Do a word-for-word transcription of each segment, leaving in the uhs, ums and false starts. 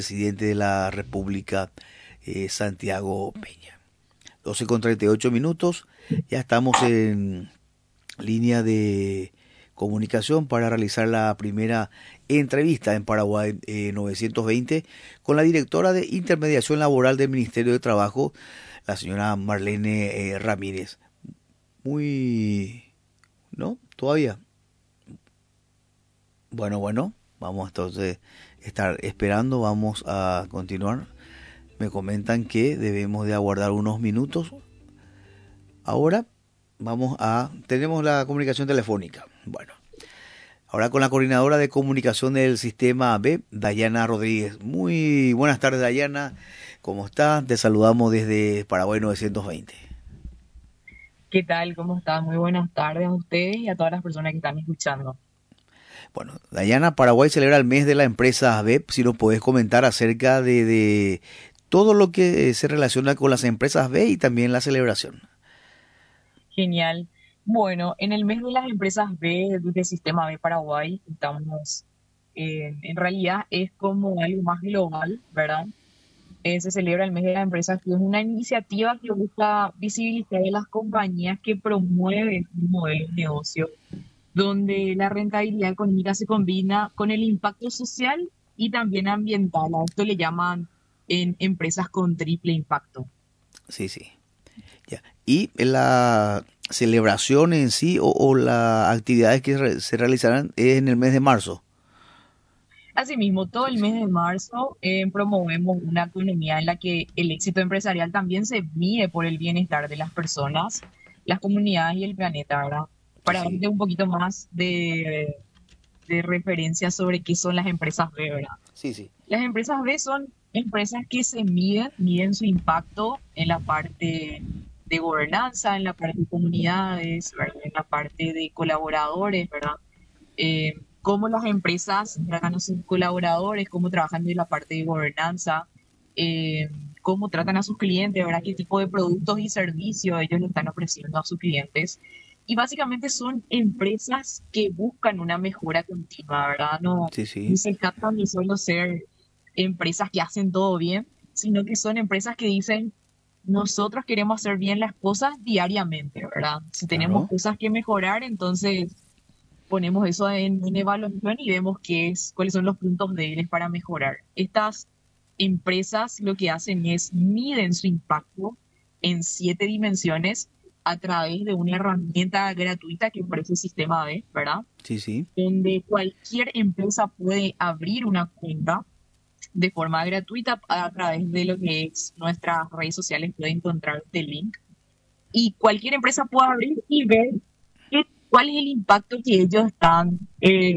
presidente de la República, eh, Santiago Peña. doce con treinta y ocho minutos, ya estamos en línea de comunicación para realizar la primera entrevista en Paraguay eh, novecientos veinte con la directora de Intermediación Laboral del Ministerio de Trabajo, la señora Marlene eh, Ramírez. Muy... ¿No? ¿Todavía? Bueno, bueno, vamos entonces a estar esperando, vamos a continuar. Me comentan que debemos de aguardar unos minutos. Ahora vamos a... Tenemos la comunicación telefónica. Bueno, ahora con la coordinadora de comunicación del sistema B, Dayana Rodríguez. Muy buenas tardes, Dayana. ¿Cómo estás? Te saludamos desde Paraguay novecientos veinte. ¿Qué tal? ¿Cómo están? Muy buenas tardes a ustedes y a todas las personas que están escuchando. Bueno, Dayana, Paraguay celebra el mes de la empresa B E P. Si nos podés comentar acerca de, de todo lo que se relaciona con las empresas B y también la celebración. Genial. Bueno, en el mes de las empresas B del Sistema B Paraguay, estamos, eh, en realidad es como algo más global, ¿verdad? Eh, se celebra el mes de las empresas, que es una iniciativa que busca visibilizar a las compañías que promueven un modelo de negocio donde la rentabilidad económica se combina con el impacto social y también ambiental. A esto le llaman en empresas con triple impacto. Sí, sí. Ya. Y la celebración en sí o, o las actividades que re, se realizarán es en el mes de marzo. Asimismo, todo Sí, el sí. mes de marzo eh, promovemos una economía en la que el éxito empresarial también se mide por el bienestar de las personas, las comunidades y el planeta, ¿verdad? Sí, Para sí. darte un poquito más de, de referencia sobre qué son las empresas B, ¿verdad? Sí, sí. Las empresas B son empresas que se miden, miden su impacto en la parte de gobernanza, en la parte de comunidades, ¿verdad? En la parte de colaboradores, ¿verdad? Eh, cómo las empresas tratan a sus colaboradores, cómo trabajan en la parte de gobernanza, eh, cómo tratan a sus clientes, ¿verdad? Qué tipo de productos y servicios ellos le están ofreciendo a sus clientes. Y básicamente son empresas que buscan una mejora continua, ¿verdad? No, Sí, no sí. se tratan de solo ser empresas que hacen todo bien, sino que son empresas que dicen, nosotros queremos hacer bien las cosas diariamente, ¿verdad? Si tenemos Claro. cosas que mejorar, entonces ponemos eso en, en evaluación y vemos qué es, cuáles son los puntos débiles para mejorar. Estas empresas lo que hacen es miden su impacto en siete dimensiones a través de una herramienta gratuita que ofrece el sistema B, ¿verdad? Sí, sí. Donde cualquier empresa puede abrir una cuenta de forma gratuita a través de lo que es nuestras redes sociales, puede encontrar el link y cualquier empresa puede abrir y ver qué, cuál es el impacto que ellos están eh,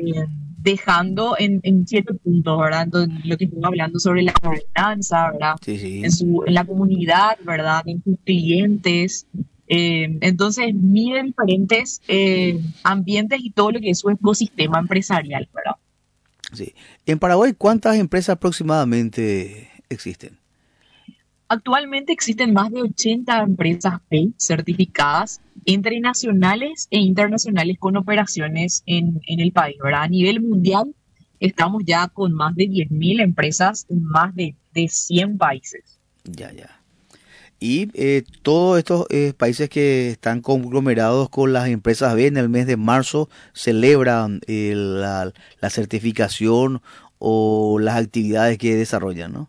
dejando en, en ciertos puntos, ¿verdad? Entonces, lo que estamos hablando sobre la gobernanza, ¿verdad? Sí, En, sí. su, en la comunidad, ¿verdad? En sus clientes. Eh, entonces, mide diferentes eh, ambientes y todo lo que es su ecosistema empresarial, ¿verdad? Sí. En Paraguay, ¿cuántas empresas aproximadamente existen? Actualmente existen más de ochenta empresas P E I certificadas entre nacionales e internacionales con operaciones en, en el país, ¿verdad? A nivel mundial estamos ya con más de diez mil empresas en más de, de cien países. Ya, ya. Y eh, todos estos eh, países que están conglomerados con las empresas B en el mes de marzo celebran eh, la, la certificación o las actividades que desarrollan, ¿no?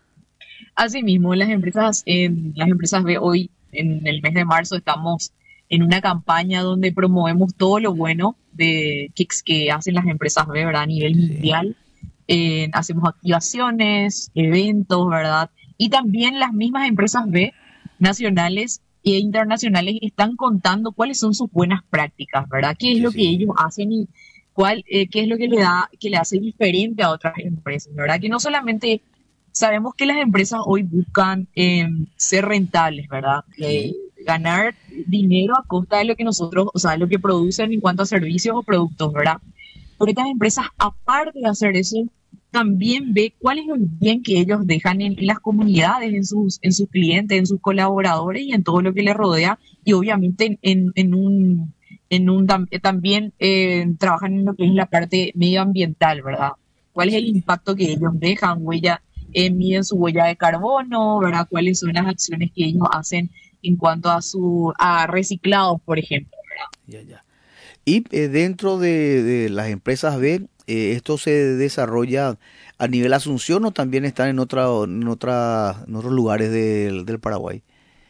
Asimismo, las empresas, en, las empresas B hoy, en el mes de marzo, estamos en una campaña donde promovemos todo lo bueno de, que, que hacen las empresas B, ¿verdad? A nivel Sí, sí. mundial. Eh, hacemos activaciones, eventos, ¿verdad? Y también las mismas empresas B, nacionales e internacionales, están contando cuáles son sus buenas prácticas, ¿verdad? ¿Qué es Sí, lo que sí. ellos hacen y cuál, eh, qué es lo que le da, que le hace diferente a otras empresas, ¿verdad? Que no solamente sabemos que las empresas hoy buscan eh, ser rentables, ¿verdad? Eh, Sí, ganar dinero a costa de lo que nosotros, o sea, lo que producen en cuanto a servicios o productos, ¿verdad? Pero estas empresas, aparte de hacer eso, también ve cuál es el bien que ellos dejan en, en las comunidades, en sus, en sus clientes, en sus colaboradores y en todo lo que les rodea. Y obviamente en, en un, en un tam- eh, también eh, trabajan en lo que es la parte medioambiental, ¿verdad? ¿Cuál es el sí. impacto que ellos dejan, huella? eh, miden su huella de carbono, ¿verdad? Cuáles son las acciones que ellos hacen en cuanto a su a reciclados, por ejemplo, ¿verdad? Ya, ya. Y eh, dentro de, de las empresas B, eh, ¿esto se desarrolla a nivel Asunción o también están en otra, en otra, en otros lugares del, del Paraguay?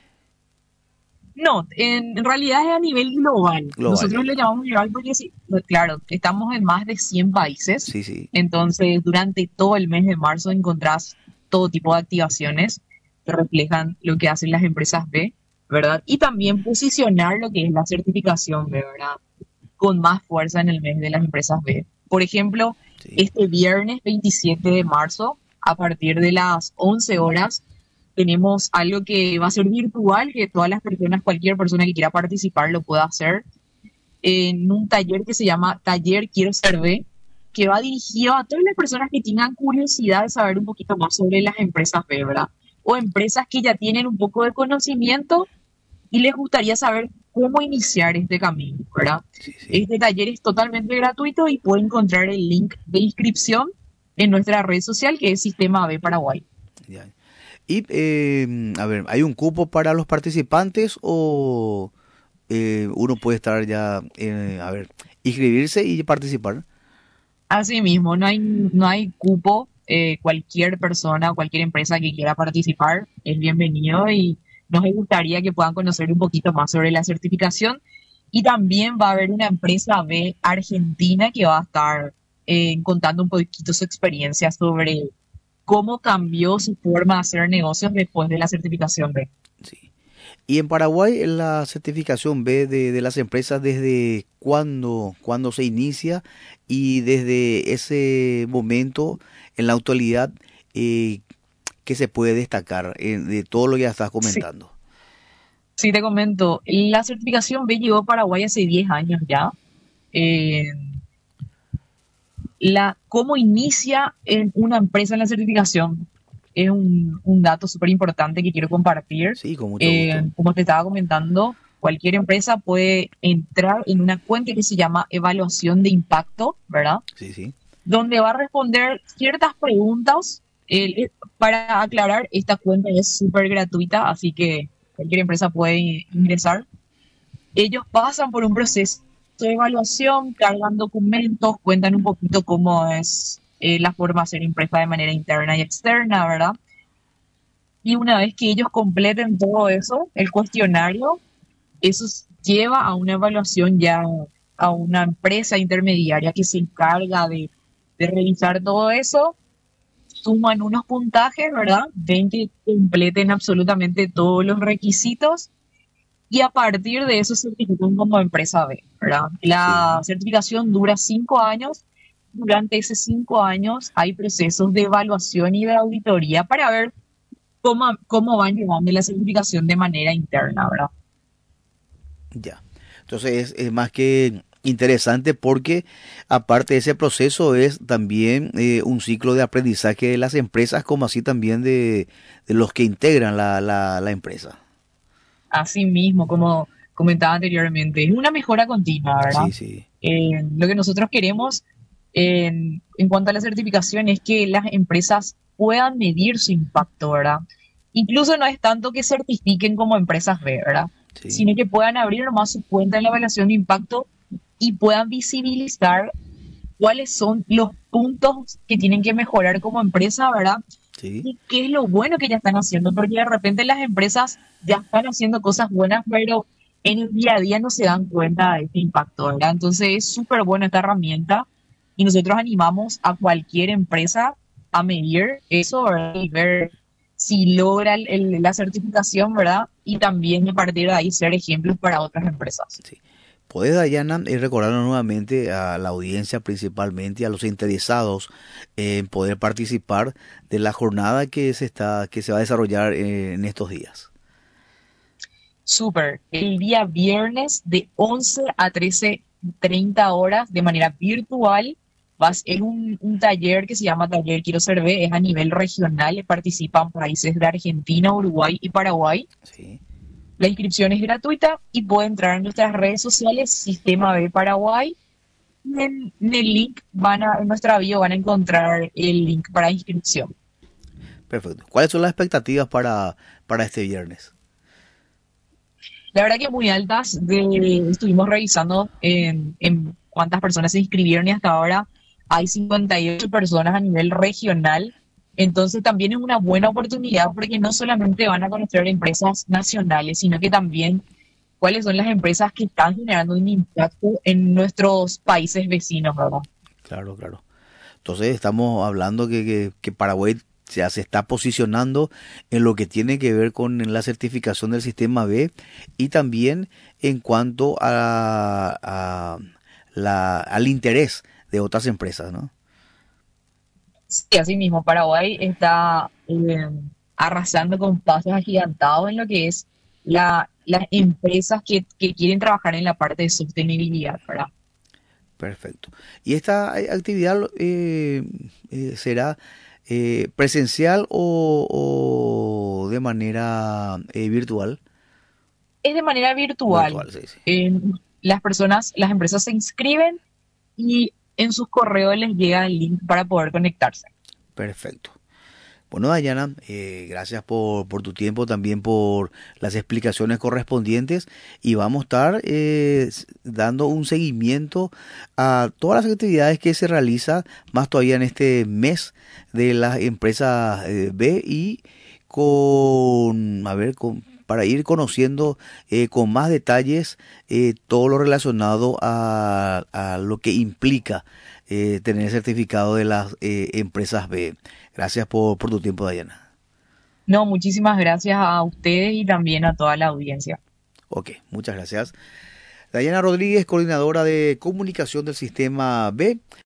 No, en realidad es a nivel global. Global, ya, Nosotros le ya. llamamos global porque, sí, pues, claro, estamos en más de cien países. Sí, sí, Entonces, durante todo el mes de marzo encontrás todo tipo de activaciones que reflejan lo que hacen las empresas B, ¿verdad? Y también posicionar lo que es la certificación B, ¿verdad? Con más fuerza en el mes de las empresas B. Por ejemplo, sí. este viernes veintisiete de marzo, a partir de las once horas, tenemos algo que va a ser virtual, que todas las personas, cualquier persona que quiera participar lo pueda hacer, en un taller que se llama Taller Quiero Ser B, que va dirigido a todas las personas que tengan curiosidad de saber un poquito más sobre las empresas B, ¿verdad? O empresas que ya tienen un poco de conocimiento y les gustaría saber cómo iniciar este camino, ¿verdad? Sí, sí. Este taller es totalmente gratuito y pueden encontrar el link de inscripción en nuestra red social que es Sistema B Paraguay. Ya. Y, eh, a ver, ¿hay un cupo para los participantes o eh, uno puede estar ya, eh, a ver, inscribirse y participar? Así mismo, no hay, no hay cupo. Eh, cualquier persona, cualquier empresa que quiera participar es bienvenido y nos gustaría que puedan conocer un poquito más sobre la certificación. Y también va a haber una empresa B argentina que va a estar eh, contando un poquito su experiencia sobre cómo cambió su forma de hacer negocios después de la certificación B. Sí. Y en Paraguay, la certificación B de, de las empresas, ¿desde cuándo, cuándo se inicia? Y desde ese momento, en la actualidad, eh, ¿qué se puede destacar eh, de todo lo que ya estás Sí, comentando? sí, te comento, la certificación B llegó a Paraguay hace diez años ya. Eh, la, cómo inicia en una empresa en la certificación es un, un dato súper importante que quiero compartir. Sí, con mucho Eh, gusto. como te estaba comentando, cualquier empresa puede entrar en una cuenta que se llama evaluación de impacto, ¿verdad? Sí, sí. Donde va a responder ciertas preguntas. Eh, para aclarar, esta cuenta es súper gratuita, así que cualquier empresa puede ingresar. Ellos pasan por un proceso de evaluación, cargan documentos, cuentan un poquito cómo es eh, la forma de ser impresa de manera interna y externa, ¿verdad? Y una vez que ellos completen todo eso, el cuestionario, eso lleva a una evaluación ya a una empresa intermediaria que se encarga de, de revisar todo eso, suman unos puntajes, ¿verdad? Ven que completen absolutamente todos los requisitos y a partir de eso se certifican como empresa B, ¿verdad? La Sí. certificación dura cinco años. Durante esos cinco años hay procesos de evaluación y de auditoría para ver cómo, cómo van llevando la certificación de manera interna, ¿verdad? Ya. Entonces es, es más que interesante porque aparte de ese proceso es también eh, un ciclo de aprendizaje de las empresas como así también de, de los que integran la, la, la empresa. Así mismo, como comentaba anteriormente, es una mejora continua, ¿verdad? Sí, sí, Eh, lo que nosotros queremos en, en cuanto a la certificación es que las empresas puedan medir su impacto, ¿verdad? Incluso no es tanto que certifiquen como empresas B, ¿verdad? sí, Sino que puedan abrir nomás su cuenta en la evaluación de impacto y puedan visibilizar cuáles son los puntos que tienen que mejorar como empresa, ¿verdad? sí, Y qué es lo bueno que ya están haciendo, porque de repente las empresas ya están haciendo cosas buenas, pero en el día a día no se dan cuenta de este impacto, ¿verdad? Entonces es súper buena esta herramienta y nosotros animamos a cualquier empresa a medir eso, ¿verdad? Y ver si logra el- el- la certificación, ¿verdad? Y también a partir de ahí ser ejemplos para otras empresas. sí. ¿Puedes, Dayana, eh, recordarnos nuevamente a la audiencia principalmente y a los interesados en poder participar de la jornada que se está, que se va a desarrollar eh, en estos días? Súper. El día viernes de once a trece treinta horas de manera virtual. Vas en un, un taller que se llama Taller Quiero Ser B, es a nivel regional, participan países de Argentina, Uruguay y Paraguay. Sí. La inscripción es gratuita y puede entrar en nuestras redes sociales, Sistema B Paraguay. Y en, en el link van a, en nuestra bio van a encontrar el link para inscripción. Perfecto. ¿Cuáles son las expectativas para, para este viernes? La verdad que muy altas. De- estuvimos revisando en, en cuántas personas se inscribieron y hasta ahora hay cincuenta y ocho personas a nivel regional. Entonces también es una buena oportunidad porque no solamente van a conocer empresas nacionales, sino que también cuáles son las empresas que están generando un impacto en nuestros países vecinos, ¿verdad? Claro, claro. Entonces estamos hablando que, que, que Paraguay ya se está posicionando en lo que tiene que ver con la certificación del sistema B y también en cuanto a, a la, al interés de otras empresas, ¿no? Sí, así mismo, Paraguay está eh, arrasando con pasos agigantados en lo que es la, las empresas que, que quieren trabajar en la parte de sostenibilidad, ¿verdad? Perfecto. ¿Y esta eh, actividad eh, eh, será eh, presencial o, o de manera eh, virtual? Es de manera virtual. Virtual, sí, sí. Eh, las personas, las empresas se inscriben y en sus correos les llega el link para poder conectarse. Perfecto. Bueno, Dayana, eh, gracias por, por tu tiempo, también por las explicaciones correspondientes y vamos a estar eh, s- dando un seguimiento a todas las actividades que se realizan, más todavía en este mes de las empresas eh, B y con, a ver, con, para ir conociendo eh, con más detalles eh, todo lo relacionado a, a lo que implica eh, tener el certificado de las eh, empresas B. Gracias por, por tu tiempo, Dayana. No, muchísimas gracias a ustedes y también a toda la audiencia. Ok, muchas gracias. Dayana Rodríguez, coordinadora de comunicación del sistema B.